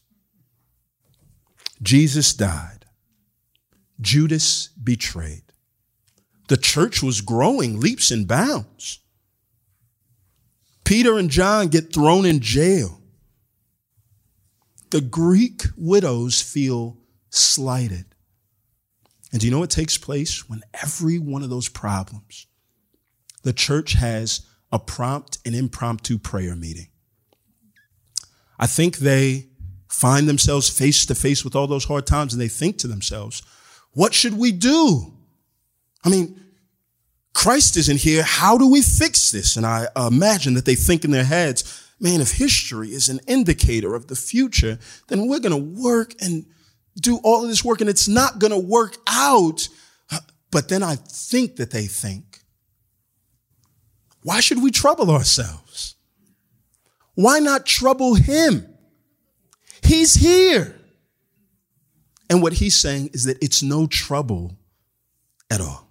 Jesus died. Judas betrayed. The church was growing leaps and bounds. Peter and John get thrown in jail. The Greek widows feel slighted. And do you know what takes place when every one of those problems, the church has a prompt and impromptu prayer meeting? I think they find themselves face to face with all those hard times and they think to themselves, what should we do? I mean, Christ isn't here. How do we fix this? And I imagine that they think in their heads, man, if history is an indicator of the future, then we're going to work and do all of this work and it's not going to work out. But then I think that they think, why should we trouble ourselves? Why not trouble him? He's here. And what he's saying is that it's no trouble at all.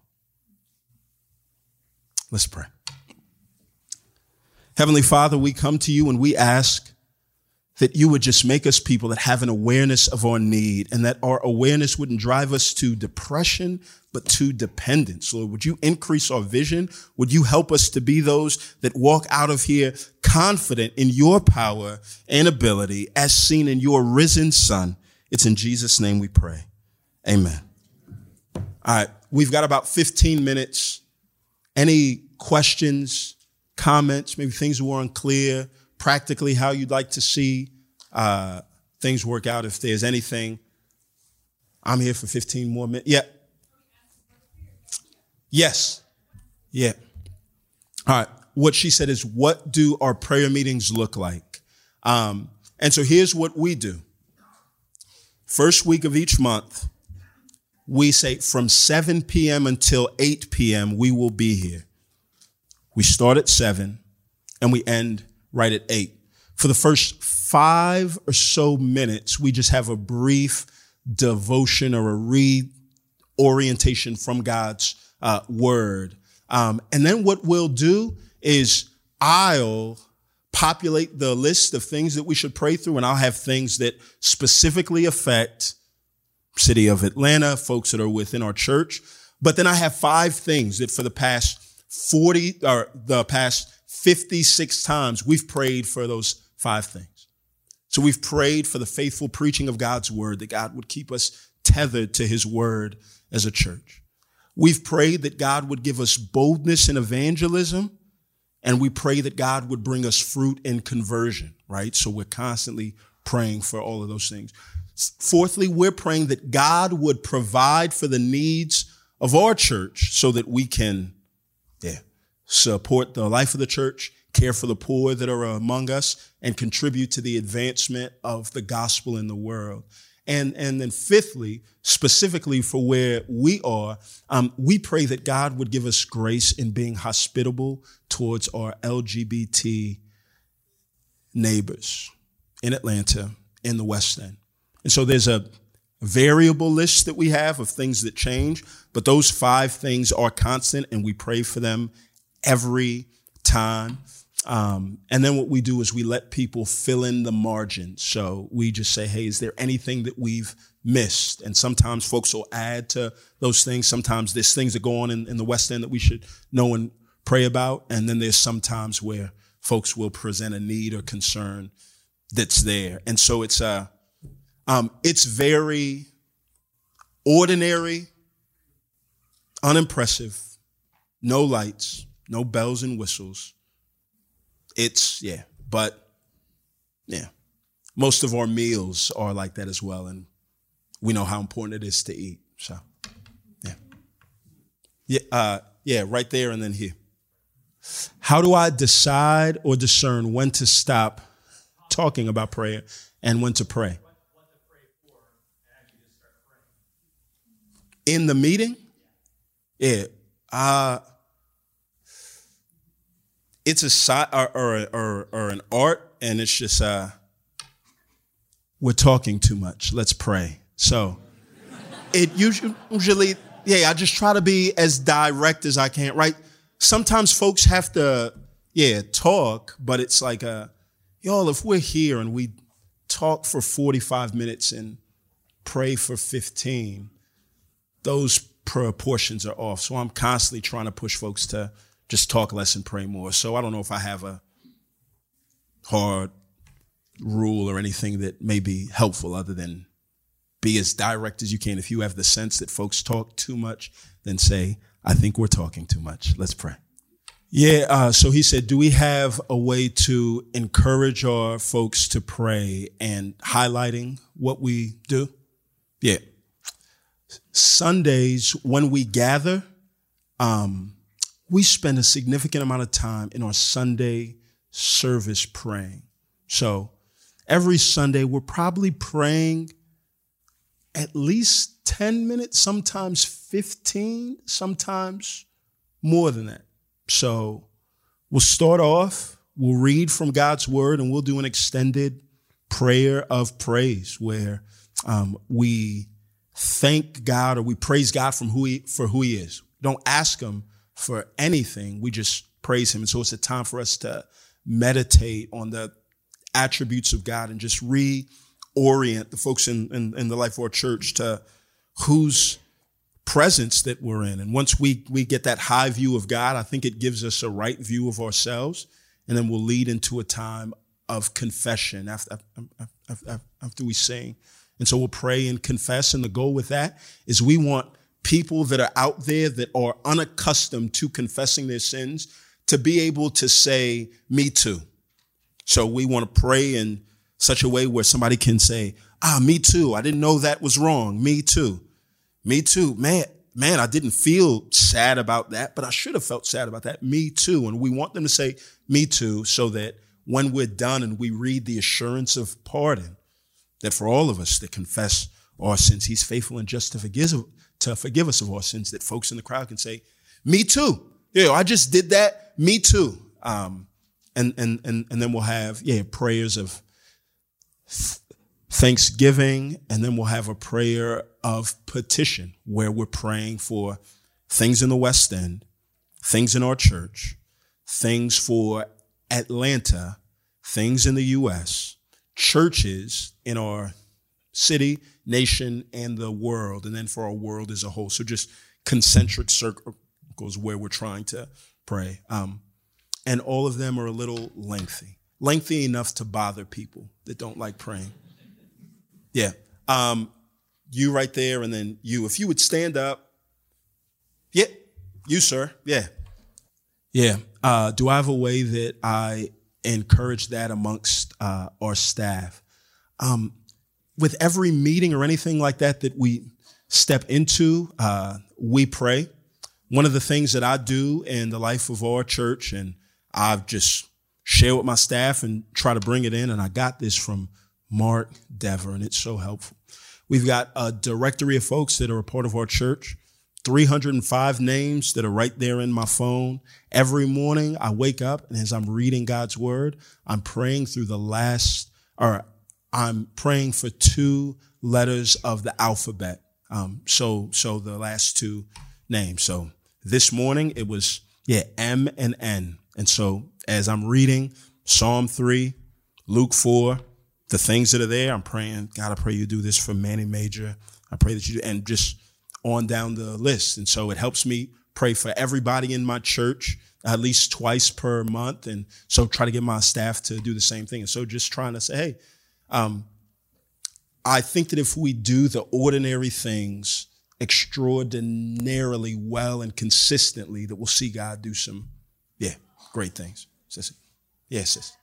Let's pray. Heavenly Father, we come to you and we ask that you would just make us people that have an awareness of our need and that our awareness wouldn't drive us to depression, but to dependence. Lord, would you increase our vision? Would you help us to be those that walk out of here confident in your power and ability as seen in your risen Son? It's in Jesus' name we pray. Amen. All right. We've got about fifteen minutes. Any questions, comments, maybe things that were unclear, practically how you'd like to see uh, things work out? If there's anything, I'm here for fifteen more minutes. Yeah. Yes. Yeah. All right. What she said is, what do our prayer meetings look like? Um, and so here's what we do. First week of each month, we say from seven p.m. until eight p.m., we will be here. We start at seven and we end right at eight. For the first five or so minutes, we just have a brief devotion or a reorientation from God's uh, word. Um, and then what we'll do is I'll populate the list of things that we should pray through, and I'll have things that specifically affect city of Atlanta, folks that are within our church. But then I have five things that for the past forty or the past fifty-six times we've prayed for those five things. So we've prayed for the faithful preaching of God's word, that God would keep us tethered to his word as a church. We've prayed that God would give us boldness in evangelism. And we pray that God would bring us fruit in conversion, right? So we're constantly praying for all of those things. Fourthly, we're praying that God would provide for the needs of our church so that we can, yeah, support the life of the church, care for the poor that are among us, and contribute to the advancement of the gospel in the world. And, and then fifthly, specifically for where we are, um, we pray that God would give us grace in being hospitable towards our L G B T neighbors in Atlanta, in the West End. And so there's a variable list that we have of things that change, but those five things are constant and we pray for them every time. Um, and then what we do is we let people fill in the margins. So we just say, hey, is there anything that we've missed? And sometimes folks will add to those things. Sometimes there's things that go on in, in the West End that we should know and pray about. And then there's some times where folks will present a need or concern that's there. And so it's, uh, um, it's very ordinary, unimpressive, no lights, no bells and whistles. It's, yeah, but, yeah, most of our meals are like that as well, and we know how important it is to eat, so, yeah. Yeah, uh, yeah, right there and then here. How do I decide or discern when to stop talking about prayer and when to pray? In the meeting? Yeah. Uh, it's a side or, or, or, or an art, and it's just, uh, we're talking too much. Let's pray. So it usually, yeah, I just try to be as direct as I can, right? Sometimes folks have to, yeah, talk, but it's like, uh, y'all, if we're here and we talk for forty-five minutes and pray for fifteen, those proportions are off. So I'm constantly trying to push folks to just talk less and pray more. So I don't know if I have a hard rule or anything that may be helpful other than be as direct as you can. If you have the sense that folks talk too much, then say, I think we're talking too much. Let's pray. Yeah, uh, so he said, do we have a way to encourage our folks to pray and highlighting what we do? Yeah. Sundays, when we gather, um, we spend a significant amount of time in our Sunday service praying. So every Sunday, we're probably praying at least ten minutes, sometimes fifteen, sometimes more than that. So we'll start off, we'll read from God's word, and we'll do an extended prayer of praise where um, we thank God or we praise God from who he, for who he is. Don't ask him for anything. We just praise him. And so it's a time for us to meditate on the attributes of God and just reorient the folks in, in, in the life of our church to whose presence that we're in. And once we, we get that high view of God, I think it gives us a right view of ourselves. And then we'll lead into a time of confession after, after, after we sing. And so we'll pray and confess. And the goal with that is we want people that are out there that are unaccustomed to confessing their sins to be able to say, me too. So we want to pray in such a way where somebody can say, ah, me too. I didn't know that was wrong. Me too. Me too. Man, man, I didn't feel sad about that, but I should have felt sad about that. Me too. And we want them to say, me too, so that when we're done and we read the assurance of pardon, that for all of us that confess our sins, he's faithful and just to forgive, to forgive us of our sins, that folks in the crowd can say, me too. Yeah, I just did that. Me too. Um, and, and, and, and then we'll have, yeah, prayers of thanksgiving. And then we'll have a prayer of petition where we're praying for things in the West End, things in our church, things for Atlanta, things in the U S, churches in our city, nation, and the world, and then for our world as a whole. So just concentric circles where we're trying to pray. Um, and all of them are a little lengthy, lengthy enough to bother people that don't like praying. Yeah. Um, you right there, and then you. If you would stand up. Yeah, you, sir. Yeah. Yeah. Uh, do I have a way that I encourage that amongst uh, our staff? Um, with every meeting or anything like that that we step into, uh, we pray. One of the things that I do in the life of our church, and I've just share with my staff and try to bring it in, and I got this from Mark Dever, and it's so helpful. We've got a directory of folks that are a part of our church, three hundred five names that are right there in my phone. Every morning I wake up, and as I'm reading God's word, I'm praying through the last, or I'm praying for two letters of the alphabet. Um, so, so the last two names. So this morning it was, yeah, M and N. And so as I'm reading Psalm three, Luke four, the things that are there, I'm praying, God, I pray you do this for Manny Major. I pray that you do, and just on down the list. And so it helps me pray for everybody in my church at least twice per month. And so try to get my staff to do the same thing. And so just trying to say, hey, um, I think that if we do the ordinary things extraordinarily well and consistently, that we'll see God do some, yeah, great things. Sis. Yes, sis.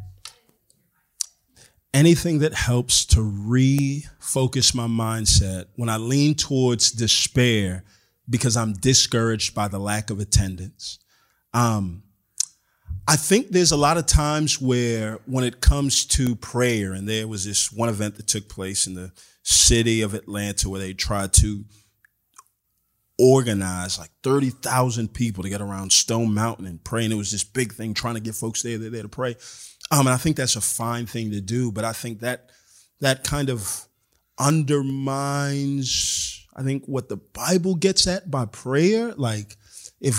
Anything that helps to refocus my mindset when I lean towards despair, because I'm discouraged by the lack of attendance. Um, I think there's a lot of times where when it comes to prayer, and there was this one event that took place in the city of Atlanta where they tried to organize like thirty thousand people to get around Stone Mountain and pray. And it was this big thing trying to get folks there, there, there to pray. Um, and I think that's a fine thing to do, but I think that that kind of undermines, I think, what the Bible gets at by prayer. Like if,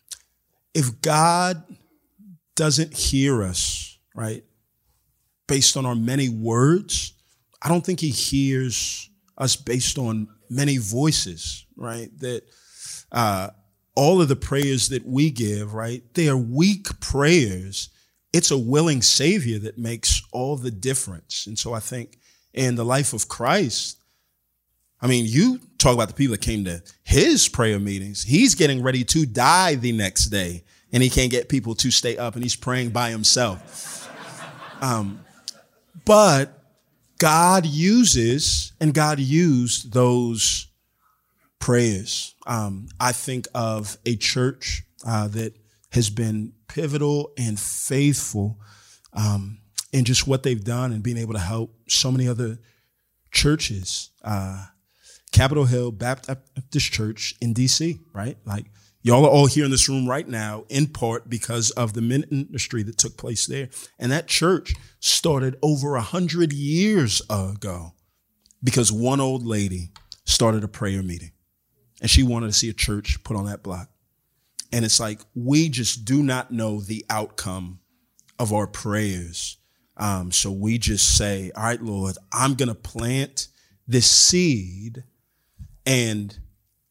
if God doesn't hear us, right, based on our many words, I don't think he hears us based on many voices, right? That uh, all of the prayers that we give, right, they are weak prayers. It's a willing Savior that makes all the difference. And so I think in the life of Christ, I mean, you talk about the people that came to his prayer meetings. He's getting ready to die the next day, and he can't get people to stay up, and he's praying by himself. Um, but God uses, and God used those prayers. Um, I think of a church uh, that has been pivotal and faithful um, in just what they've done and being able to help so many other churches. Uh, Capitol Hill Baptist Church in D C, right? Like, y'all are all here in this room right now, in part because of the ministry that took place there. And that church started over a hundred years ago because one old lady started a prayer meeting and she wanted to see a church put on that block. And it's like, we just do not know the outcome of our prayers. Um, so we just say, all right, Lord, I'm going to plant this seed, and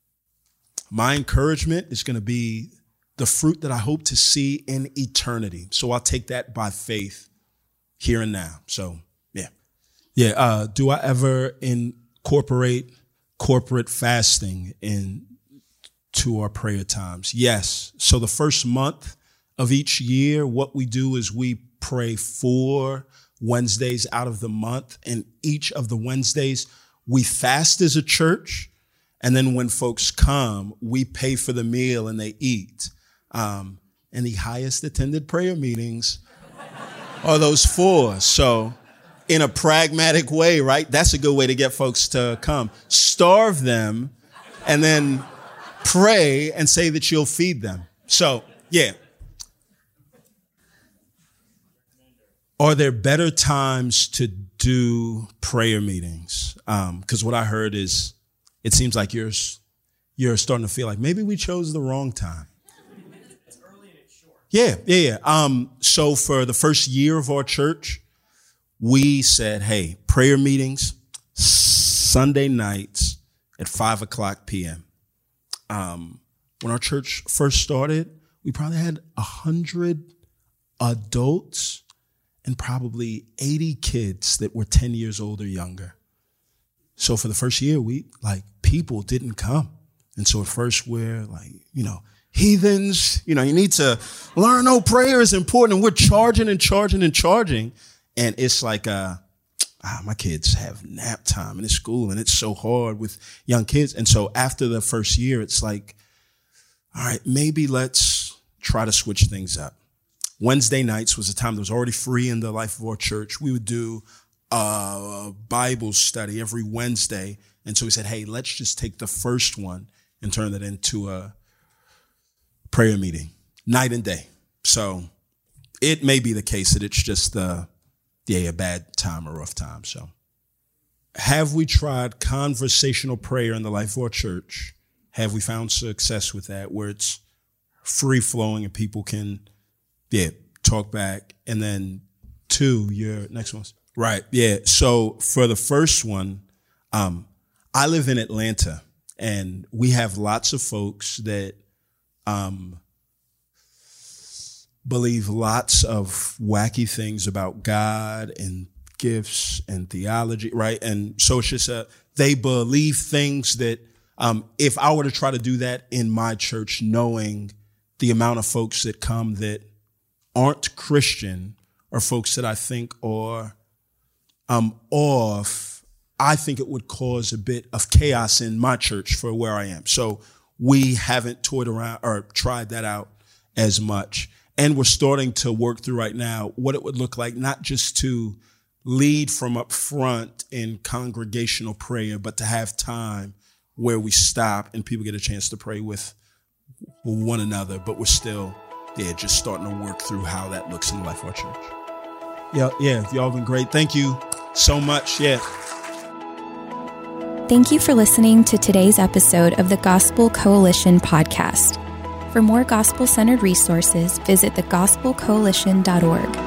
my encouragement is going to be the fruit that I hope to see in eternity. So I'll take that by faith here and now. So, yeah. Yeah. Uh, do I ever incorporate corporate fasting into our prayer times? Yes. So the first month of each year, what we do is we pray four Wednesdays out of the month. And each of the Wednesdays, we fast as a church. And then when folks come, we pay for the meal and they eat. Um, and the highest attended prayer meetings are those four. So in a pragmatic way, right? That's a good way to get folks to come. Starve them and then pray and say that you'll feed them. So, yeah. Are there better times to do prayer meetings? Um, because what I heard is, it seems like you're you're starting to feel like maybe we chose the wrong time. It's early and it's short. Yeah, yeah, yeah. Um, so for the first year of our church, we said, hey, prayer meetings, Sunday nights at five o'clock p.m. Um, when our church first started, we probably had one hundred adults and probably eighty kids that were ten years old or younger. So for the first year, we, like, people didn't come. And so at first we're like, you know, heathens, you know, you need to learn, no, prayer is important. And we're charging and charging and charging. And it's like, uh, ah, my kids have nap time in this school and it's so hard with young kids. And so after the first year, it's like, all right, maybe let's try to switch things up. Wednesday nights was a time that was already free in the life of our church. We would do a Bible study every Wednesday. And so we said, hey, let's just take the first one and turn that into a prayer meeting, night and day. So it may be the case that it's just uh, yeah, a bad time or rough time. So have we tried conversational prayer in the life of our church? Have we found success with that, where it's free flowing and people can, yeah, talk back? And then two, your next one. Right. Yeah. So for the first one, um, I live in Atlanta and we have lots of folks that, um, believe lots of wacky things about God and gifts and theology. Right. And so it's just, a, they believe things that, um, if I were to try to do that in my church, knowing the amount of folks that come that aren't Christian or folks that I think are, um, off, I think it would cause a bit of chaos in my church for where I am. So we haven't toyed around or tried that out as much. And we're starting to work through right now what it would look like, not just to lead from up front in congregational prayer, but to have time where we stop and people get a chance to pray with one another. But we're still, yeah, just starting to work through how that looks in the life of our church. Yeah, yeah, y'all been great. Thank you so much. Yeah. Thank you for listening to today's episode of the Gospel Coalition podcast. For more gospel-centered resources, visit the gospel coalition dot org.